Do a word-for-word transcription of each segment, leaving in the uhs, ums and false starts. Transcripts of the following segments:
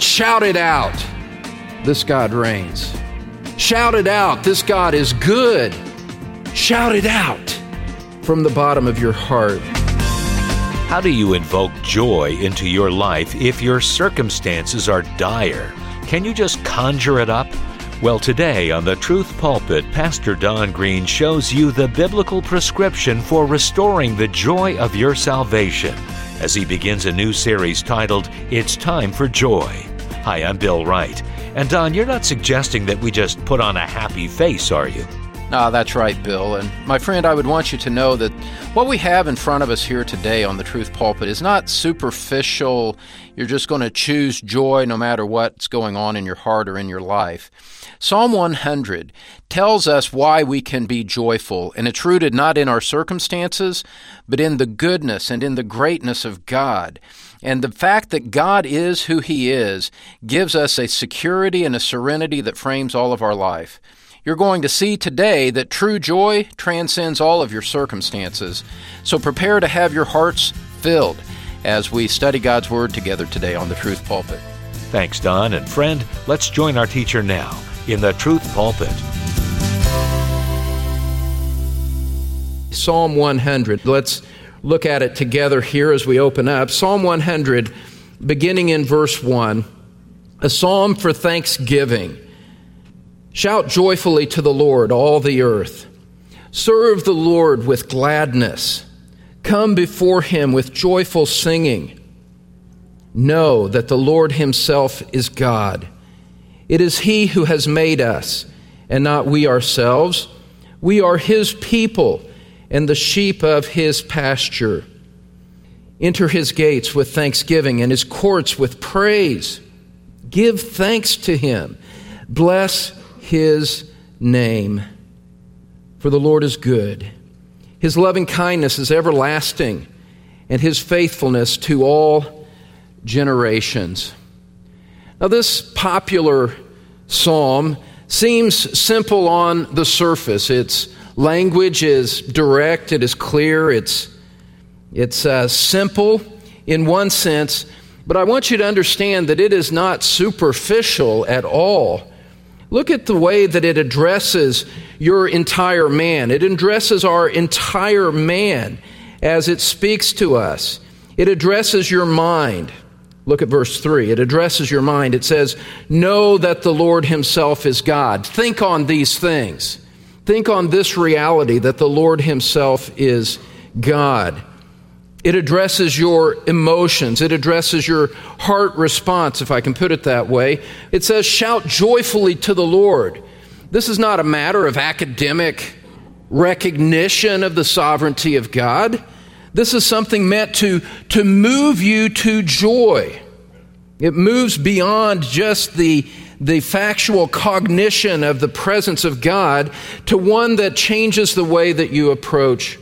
Shout it out. This God reigns. Shout it out. This God is good. Shout it out from the bottom of your heart. How do you invoke joy into your life if your circumstances are dire? Can you just conjure it up? Well, today on the Truth Pulpit, Pastor Don Green shows you the biblical prescription for restoring the joy of your salvation as he begins a new series titled, It's Time for Joy. Hi, I'm Bill Wright. And Don, you're not suggesting that we just put on a happy face, are you? Ah, that's right, Bill. And my friend, I would want you to know that what we have in front of us here today on the Truth Pulpit is not superficial. You're just going to choose joy no matter what's going on in your heart or in your life. Psalm one hundred tells us why we can be joyful, and it's rooted not in our circumstances, but in the goodness and in the greatness of God. And the fact that God is who He is gives us a security and a serenity that frames all of our life. You're going to see today that true joy transcends all of your circumstances. So prepare to have your hearts filled as we study God's Word together today on the Truth Pulpit. Thanks, Don. And friend, let's join our teacher now in the Truth Pulpit. Psalm one hundred. Let's look at it together here as we open up. Psalm one hundred, beginning in verse one, a psalm for thanksgiving. Shout joyfully to the Lord, all the earth. Serve the Lord with gladness. Come before Him with joyful singing. Know that the Lord Himself is God. It is He who has made us, and not we ourselves. We are His people and the sheep of His pasture. Enter His gates with thanksgiving and His courts with praise. Give thanks to Him. Bless His name. For the Lord is good. His loving kindness is everlasting, and His faithfulness to all generations. Now, this popular psalm seems simple on the surface. Its language is direct, it is clear, it's, it's uh, simple in one sense, but I want you to understand that it is not superficial at all. Look at the way that it addresses your entire man. It addresses our entire man as it speaks to us. It addresses your mind. Look at verse three. It addresses your mind. It says, know that the Lord Himself is God. Think on these things. Think on this reality that the Lord Himself is God. It addresses your emotions. It addresses your heart response, if I can put it that way. It says, shout joyfully to the Lord. This is not a matter of academic recognition of the sovereignty of God. This is something meant to, to move you to joy. It moves beyond just the, the factual cognition of the presence of God to one that changes the way that you approach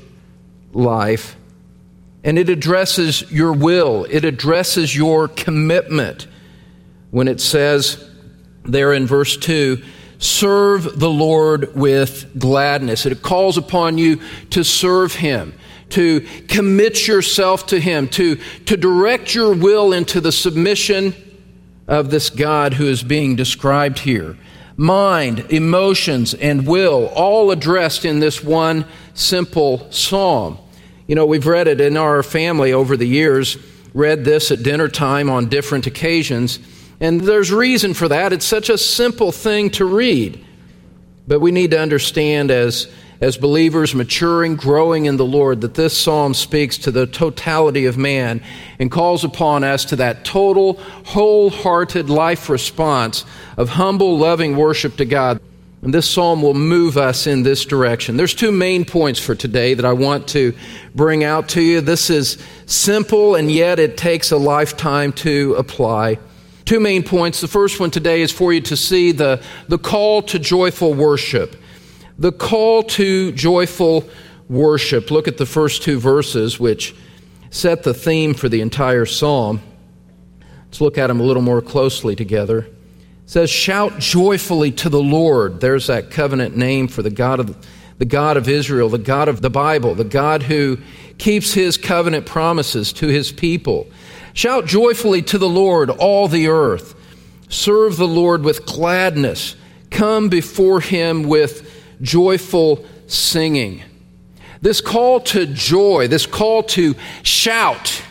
life. And it addresses your will. It addresses your commitment. When it says there in verse two, serve the Lord with gladness. It calls upon you to serve Him, to commit yourself to Him, to, to direct your will into the submission of this God who is being described here. Mind, emotions, and will, all addressed in this one simple psalm. You know, we've read it in our family over the years, read this at dinner time on different occasions, and there's reason for that. It's such a simple thing to read. But we need to understand as, as believers maturing, growing in the Lord, that this psalm speaks to the totality of man and calls upon us to that total, wholehearted life response of humble, loving worship to God. And this psalm will move us in this direction. There's two main points for today that I want to bring out to you. This is simple, and yet it takes a lifetime to apply. Two main points. The first one today is for you to see the, the call to joyful worship. The call to joyful worship. Look at the first two verses, which set the theme for the entire psalm. Let's look at them a little more closely together. It says, shout joyfully to the Lord. There's that covenant name for the God of the God of Israel, the God of the Bible, the God who keeps His covenant promises to His people. Shout joyfully to the Lord, all the earth. Serve the Lord with gladness. Come before him with joyful singing. This call to joy, this call to shout,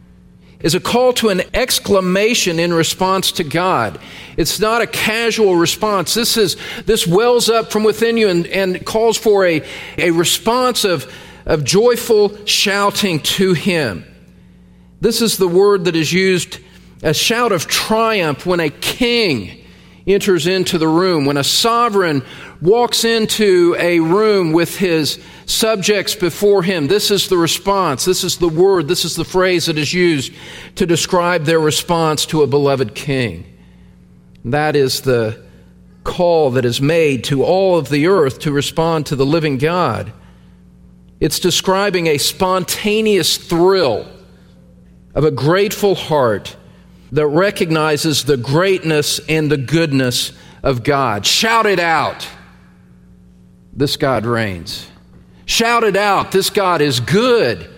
is a call to an exclamation in response to God. It's not a casual response. This is this wells up from within you and, and calls for a, a response of, of joyful shouting to him. This is the word that is used, a shout of triumph when a king enters into the room, when a sovereign walks into a room with his subjects before him. This is the response. This is the word. This is the phrase that is used to describe their response to a beloved king. That is the call that is made to all of the earth to respond to the living God. It's describing a spontaneous thrill of a grateful heart that recognizes the greatness and the goodness of God. Shout it out. This God reigns. Shout it out. This God is good.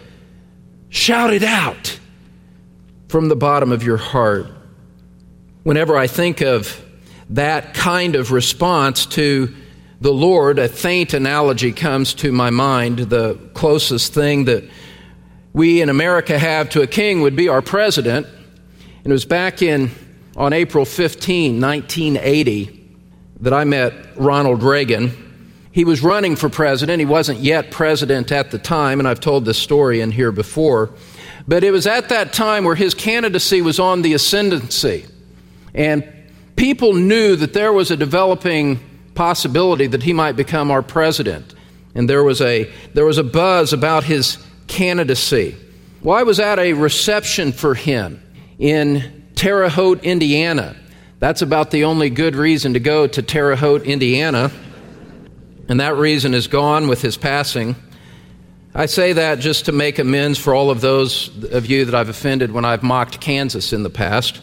Shout it out from the bottom of your heart. Whenever I think of that kind of response to the Lord, a faint analogy comes to my mind. The closest thing that we in America have to a king would be our president. And it was back in on April fifteenth, nineteen eighty, that I met Ronald Reagan. He was running for president. He wasn't yet president at the time, and I've told this story in here before. But it was at that time where his candidacy was on the ascendancy. And people knew that there was a developing possibility that he might become our president. And there was a there was a buzz about his candidacy. Well, I was at a reception for him in Terre Haute, Indiana. That's about the only good reason to go to Terre Haute, Indiana. And that reason is gone with his passing. I say that just to make amends for all of those of you that I've offended when I've mocked Kansas in the past.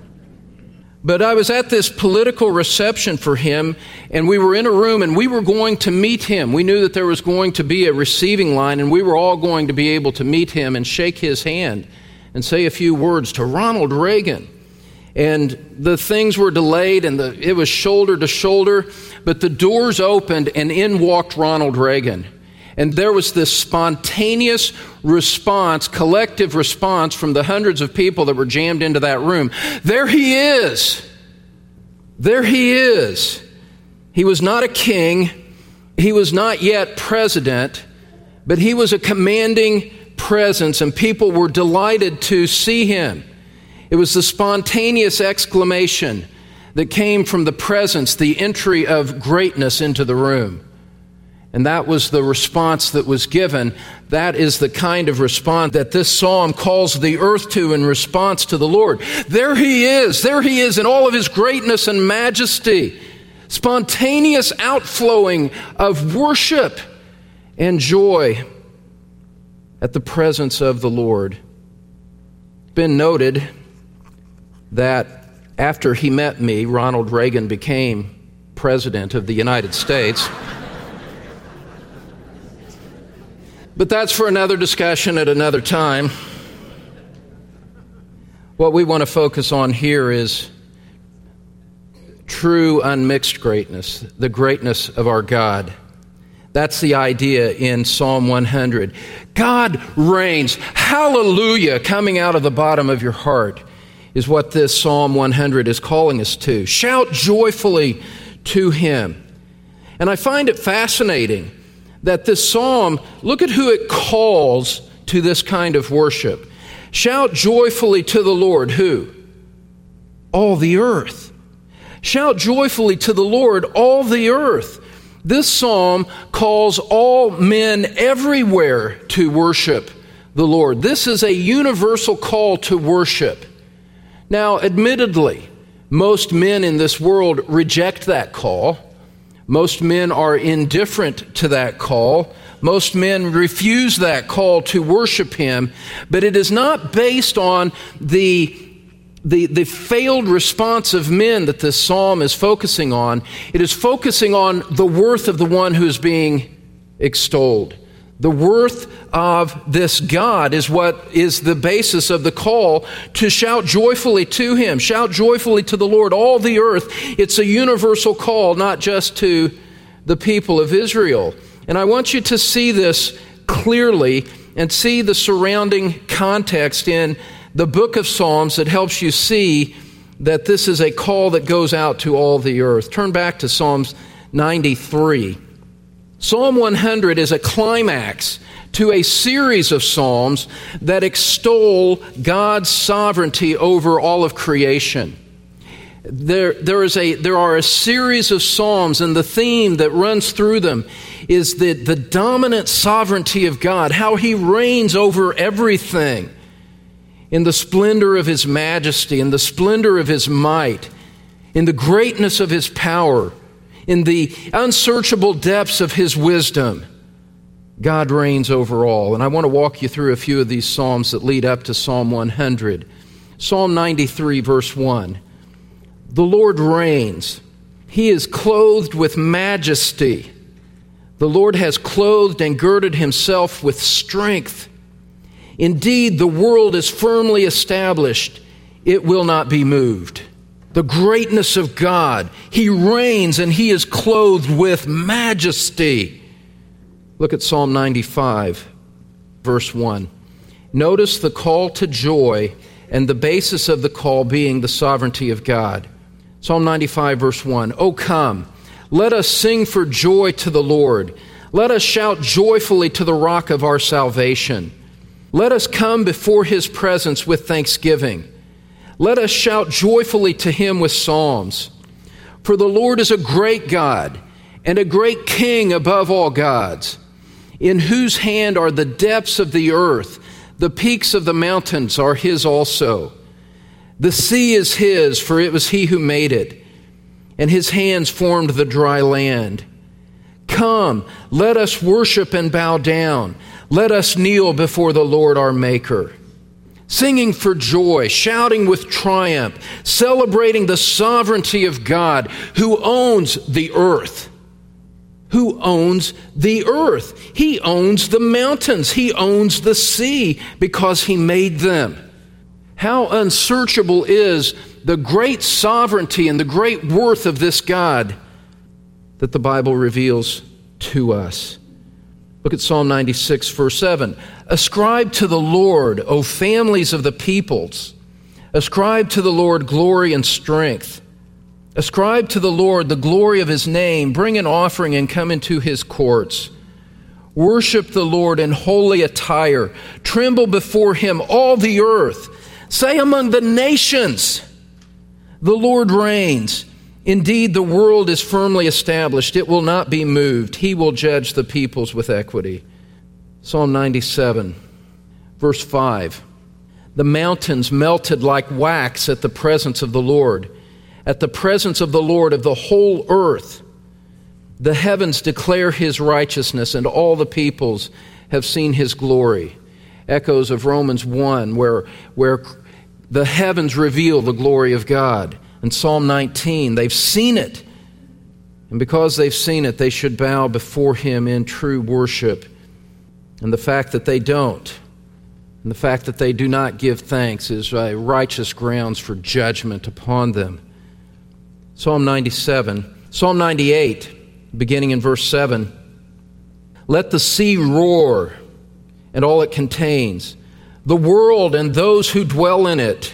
But I was at this political reception for him, and we were in a room, and we were going to meet him. We knew that there was going to be a receiving line, and we were all going to be able to meet him and shake his hand and say a few words to Ronald Reagan. And the things were delayed, and the, it was shoulder to shoulder, but the doors opened, and in walked Ronald Reagan. And there was this spontaneous response, collective response from the hundreds of people that were jammed into that room. There he is. There he is. He was not a king. He was not yet president, but he was a commanding presence, and people were delighted to see him. It was the spontaneous exclamation that came from the presence, the entry of greatness into the room. And that was the response that was given. That is the kind of response that this psalm calls the earth to in response to the Lord. There he is. There he is in all of his greatness and majesty. Spontaneous outflowing of worship and joy at the presence of the Lord. It's been noted that after he met me, Ronald Reagan became president of the United States. But that's for another discussion at another time. What we want to focus on here is true unmixed greatness, the greatness of our God. That's the idea in Psalm one hundred. God reigns. Hallelujah, coming out of the bottom of your heart is what this Psalm one hundred is calling us to. Shout joyfully to him. And I find it fascinating that this psalm, look at who it calls to this kind of worship. Shout joyfully to the Lord. Who? All the earth. Shout joyfully to the Lord, all the earth. This psalm calls all men everywhere to worship the Lord. This is a universal call to worship. Now, admittedly, most men in this world reject that call. Most men are indifferent to that call. Most men refuse that call to worship him. But it is not based on the, the, the failed response of men that this psalm is focusing on. It is focusing on the worth of the one who is being extolled, The worth of this God is what is the basis of the call to shout joyfully to Him. Shout joyfully to the Lord, all the earth. It's a universal call, not just to the people of Israel. And I want you to see this clearly and see the surrounding context in the book of Psalms that helps you see that this is a call that goes out to all the earth. Turn back to Psalms ninety-three. Psalm one hundred is a climax to a series of psalms that extol God's sovereignty over all of creation. There, there, is a, there are a series of psalms, and the theme that runs through them is the, the dominant sovereignty of God, how He reigns over everything in the splendor of His majesty, in the splendor of His might, in the greatness of His power, in the unsearchable depths of His wisdom. God reigns over all. And I want to walk you through a few of these psalms that lead up to Psalm one hundred. Psalm ninety-three, verse one. The Lord reigns. He is clothed with majesty. The Lord has clothed and girded Himself with strength. Indeed, the world is firmly established. It will not be moved. The greatness of God. He reigns and He is clothed with majesty. Look at Psalm ninety-five, verse one. Notice the call to joy and the basis of the call being the sovereignty of God. Psalm ninety-five, verse one. O come, let us sing for joy to the Lord. Let us shout joyfully to the rock of our salvation. Let us come before His presence with thanksgiving. Let us shout joyfully to Him with psalms. For the Lord is a great God and a great King above all gods, in whose hand are the depths of the earth. The peaks of the mountains are His also. The sea is His, for it was He who made it, and His hands formed the dry land. Come, let us worship and bow down. Let us kneel before the Lord our Maker. Singing for joy, shouting with triumph, celebrating the sovereignty of God who owns the earth. Who owns the earth? He owns the mountains. He owns the sea because He made them. How unsearchable is the great sovereignty and the great worth of this God that the Bible reveals to us. Look at Psalm ninety-six, verse seven. Ascribe to the Lord, O families of the peoples. Ascribe to the Lord glory and strength. Ascribe to the Lord the glory of His name. Bring an offering and come into His courts. Worship the Lord in holy attire. Tremble before Him, all the earth. Say among the nations, the Lord reigns. Indeed, the world is firmly established. It will not be moved. He will judge the peoples with equity. Psalm ninety-seven, verse five. The mountains melted like wax at the presence of the Lord, at the presence of the Lord of the whole earth. The heavens declare His righteousness, and all the peoples have seen His glory. Echoes of Romans one, where, where the heavens reveal the glory of God. In Psalm nineteen, they've seen it. And because they've seen it, they should bow before Him in true worship. And the fact that they don't, and the fact that they do not give thanks is uh, righteous grounds for judgment upon them. Psalm ninety-seven. Psalm ninety-eight, beginning in verse seven. Let the sea roar and all it contains, the world and those who dwell in it.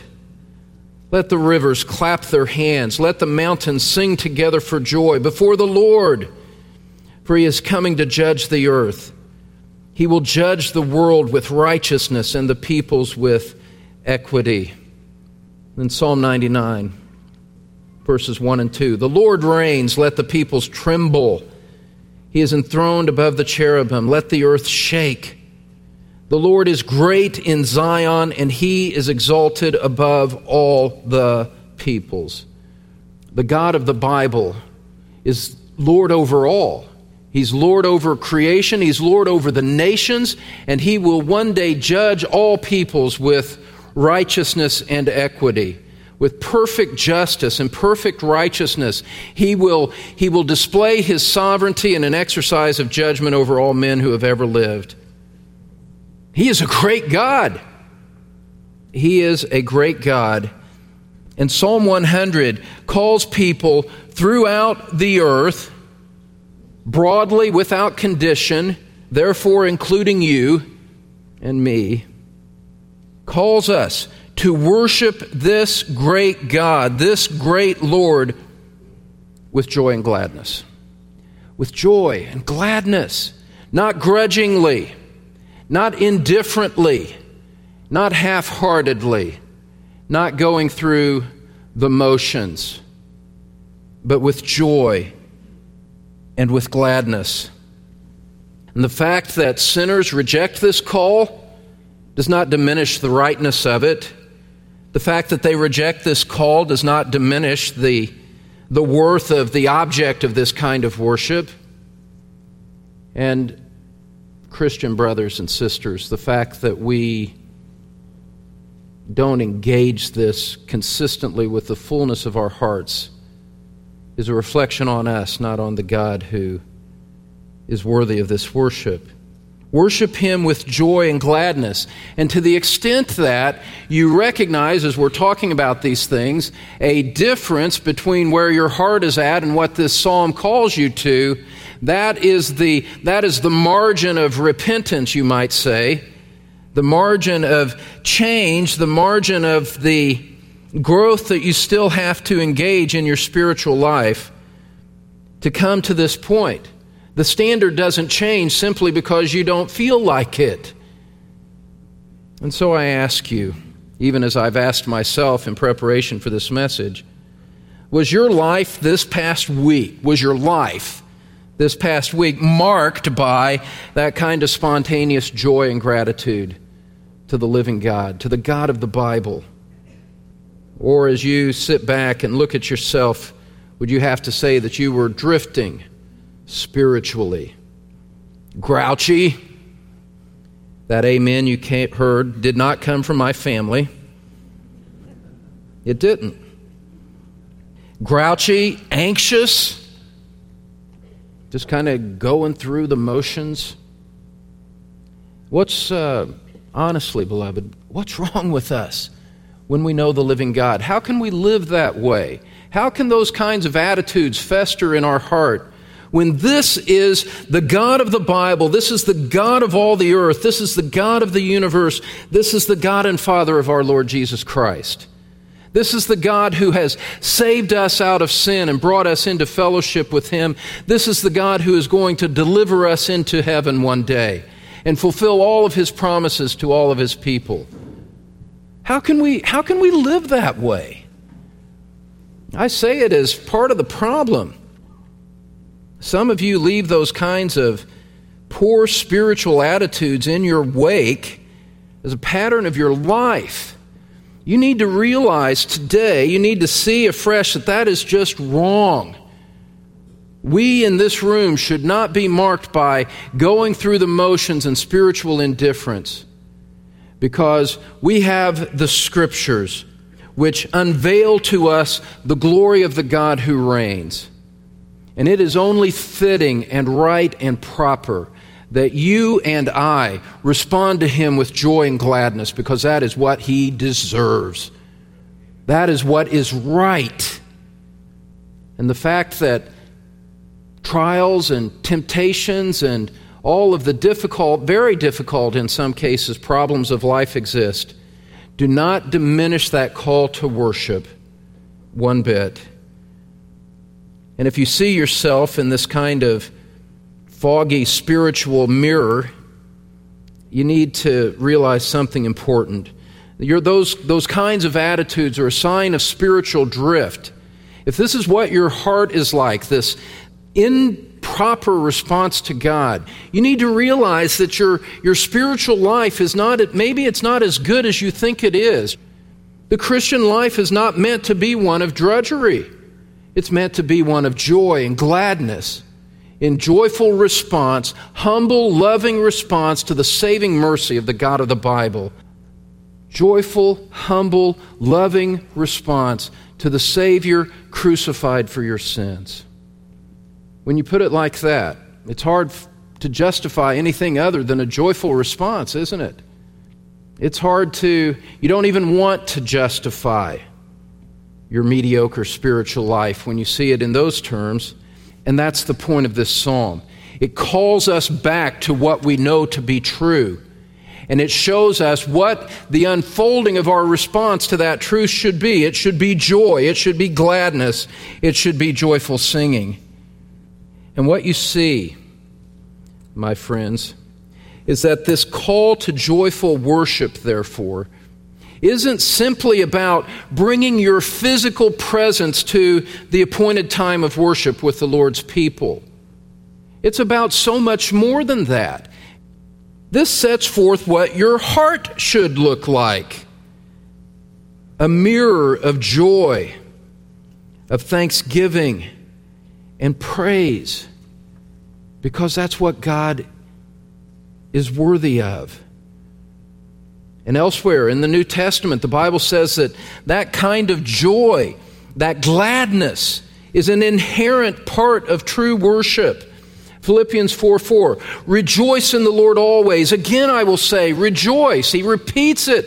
Let the rivers clap their hands. Let the mountains sing together for joy before the Lord, for He is coming to judge the earth. He will judge the world with righteousness and the peoples with equity. Then Psalm ninety-nine, verses one and two. The Lord reigns, let the peoples tremble. He is enthroned above the cherubim. Let the earth shake. The Lord is great in Zion, and He is exalted above all the peoples. The God of the Bible is Lord over all. He's Lord over creation. He's Lord over the nations, and He will one day judge all peoples with righteousness and equity, with perfect justice and perfect righteousness. He will, he will display his sovereignty in an exercise of judgment over all men who have ever lived. He is a great God. He is a great God. And Psalm one hundred calls people throughout the earth, broadly, without condition, therefore including you and me, calls us to worship this great God, this great Lord, with joy and gladness. With joy and gladness, not grudgingly, not indifferently, not half-heartedly, not going through the motions, but with joy and with gladness. And the fact that sinners reject this call does not diminish the rightness of it. The fact that they reject this call does not diminish the, the worth of the object of this kind of worship. And Christian brothers and sisters, the fact that we don't engage this consistently with the fullness of our hearts is a reflection on us, not on the God who is worthy of this worship. Worship Him with joy and gladness. And to the extent that you recognize, as we're talking about these things, a difference between where your heart is at and what this psalm calls you to, that is the, that is the margin of repentance, you might say, the margin of change, the margin of the growth that you still have to engage in your spiritual life to come to this point. The standard doesn't change simply because you don't feel like it. And so I ask you, even as I've asked myself in preparation for this message, was your life this past week, was your life this past week marked by that kind of spontaneous joy and gratitude to the living God, to the God of the Bible? Or as you sit back and look at yourself, would you have to say that you were drifting spiritually, grouchy? That amen you heard did not come from my family. It didn't. Grouchy, anxious, just kind of going through the motions. What's, uh, honestly, beloved, what's wrong with us when we know the living God? How can we live that way? How can those kinds of attitudes fester in our heart when this is the God of the Bible, this is the God of all the earth, this is the God of the universe, this is the God and Father of our Lord Jesus Christ? This is the God who has saved us out of sin and brought us into fellowship with Him. This is the God who is going to deliver us into heaven one day and fulfill all of His promises to all of His people. How can we, how can we live that way? I say it as part of the problem. Some of you leave those kinds of poor spiritual attitudes in your wake as a pattern of your life. You need to realize today, you need to see afresh that that is just wrong. We in this room should not be marked by going through the motions and spiritual indifference, because we have the Scriptures which unveil to us the glory of the God who reigns. And it is only fitting and right and proper that you and I respond to Him with joy and gladness, because that is what He deserves. That is what is right. And the fact that trials and temptations and all of the difficult, very difficult in some cases, problems of life exist, do not diminish that call to worship one bit. And if you see yourself in this kind of foggy spiritual mirror, you need to realize something important. You're, those, those kinds of attitudes are a sign of spiritual drift. If this is what your heart is like, this improper response to God, you need to realize that your, your spiritual life is not, maybe it's not as good as you think it is. The Christian life is not meant to be one of drudgery. It's meant to be one of joy and gladness, in joyful response, humble, loving response to the saving mercy of the God of the Bible. joyful, humble, loving response to the Savior crucified for your sins. When you put it like that, it's hard to justify anything other than a joyful response, isn't it? It's hard to, you don't even want to justify your mediocre spiritual life when you see it in those terms. And that's the point of this psalm. It calls us back to what we know to be true. And it shows us what the unfolding of our response to that truth should be. It should be joy. It should be gladness. It should be joyful singing. And what you see, my friends, is that this call to joyful worship, therefore, isn't simply about bringing your physical presence to the appointed time of worship with the Lord's people. It's about so much more than that. This sets forth what your heart should look like. A mirror of joy, of thanksgiving and praise, because that's what God is worthy of. And elsewhere in the New Testament, the Bible says that that kind of joy, that gladness, is an inherent part of true worship. Philippians four four, rejoice in the Lord always. Again, I will say, rejoice. He repeats it.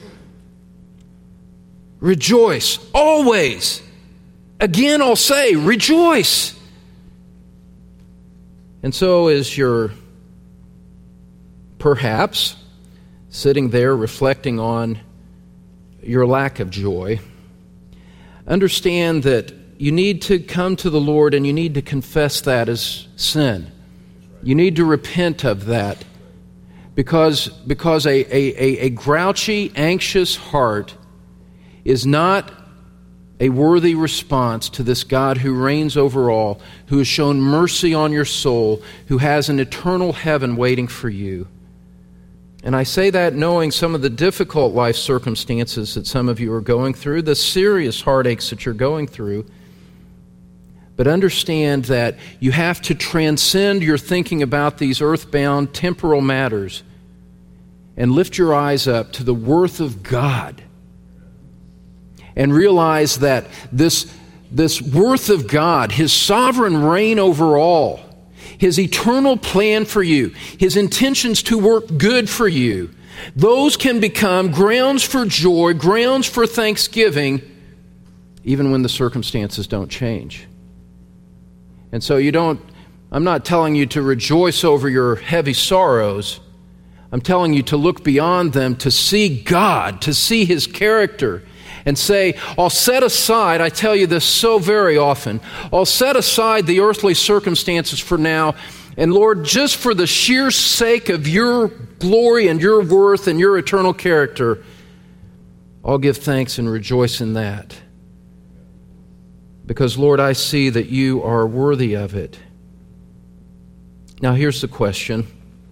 Rejoice, always. Again, I'll say, rejoice. And so as you're perhaps sitting there reflecting on your lack of joy, understand that you need to come to the Lord and you need to confess that as sin. You need to repent of that because, because a, a, a grouchy, anxious heart is not a worthy response to this God who reigns over all, who has shown mercy on your soul, who has an eternal heaven waiting for you. And I say that knowing some of the difficult life circumstances that some of you are going through, the serious heartaches that you're going through. But understand that you have to transcend your thinking about these earthbound temporal matters and lift your eyes up to the worth of God. And realize that this, this worth of God, His sovereign reign over all, His eternal plan for you, His intentions to work good for you, those can become grounds for joy, grounds for thanksgiving, even when the circumstances don't change. And so you don't, I'm not telling you to rejoice over your heavy sorrows. I'm telling you to look beyond them, to see God, to see His character, and say, I'll set aside, I tell you this so very often, I'll set aside the earthly circumstances for now, and Lord, just for the sheer sake of your glory and your worth and your eternal character, I'll give thanks and rejoice in that. Because, Lord, I see that you are worthy of it. Now, here's the question.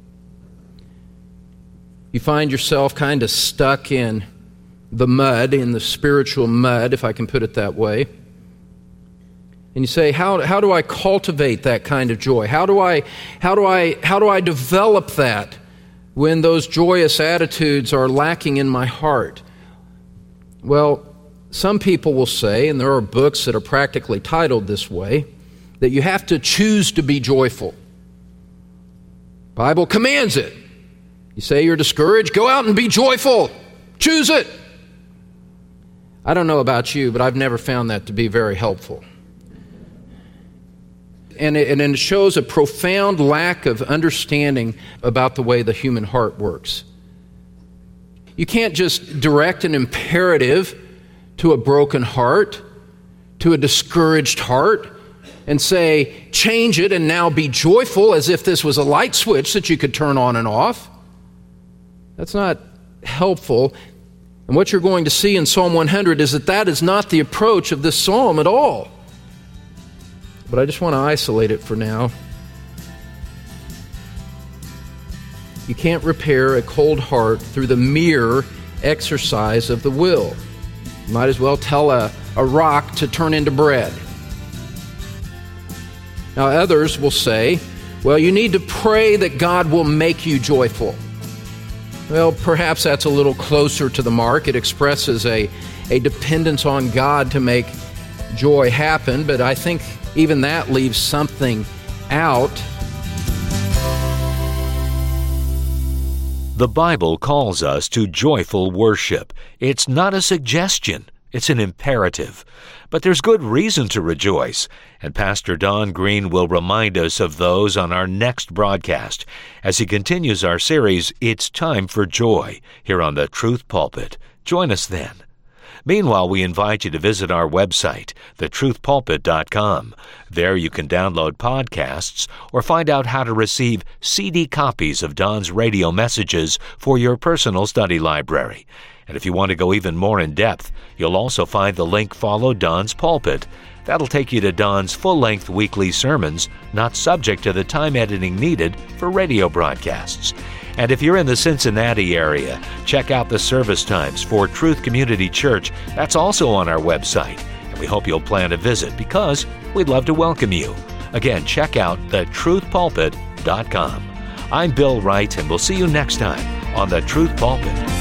You find yourself kind of stuck in the mud, in the spiritual mud, if I can put it that way. And you say, how, how do I cultivate that kind of joy? How do I, how do I, how do I develop that when those joyous attitudes are lacking in my heart? Well, some people will say, and there are books that are practically titled this way, that you have to choose to be joyful. The Bible commands it. You say you're discouraged, go out and be joyful. Choose it. I don't know about you, but I've never found that to be very helpful. And it, and it shows a profound lack of understanding about the way the human heart works. You can't just direct an imperative to a broken heart, to a discouraged heart, and say, change it and now be joyful as if this was a light switch that you could turn on and off. That's not helpful. And what you're going to see in Psalm one hundred is that that is not the approach of this psalm at all. But I just want to isolate it for now. You can't repair a cold heart through the mere exercise of the will. You might as well tell a, a rock to turn into bread. Now others will say, well, you need to pray that God will make you joyful. Well, perhaps that's a little closer to the mark. It expresses a, a dependence on God to make joy happen, but I think even that leaves something out. The Bible calls us to joyful worship. It's not a suggestion, it's an imperative. But there's good reason to rejoice, and Pastor Don Green will remind us of those on our next broadcast as he continues our series, It's Time for Joy, here on the Truth Pulpit. Join us then. Meanwhile, we invite you to visit our website, the truth pulpit dot com. There you can download podcasts or find out how to receive C D copies of Don's radio messages for your personal study library. And if you want to go even more in depth, you'll also find the link Follow Don's Pulpit. That'll take you to Don's full-length weekly sermons, not subject to the time editing needed for radio broadcasts. And if you're in the Cincinnati area, check out the service times for Truth Community Church. That's also on our website. And we hope you'll plan to visit because we'd love to welcome you. Again, check out the truth pulpit dot com. I'm Bill Wright, and we'll see you next time on the Truth Pulpit.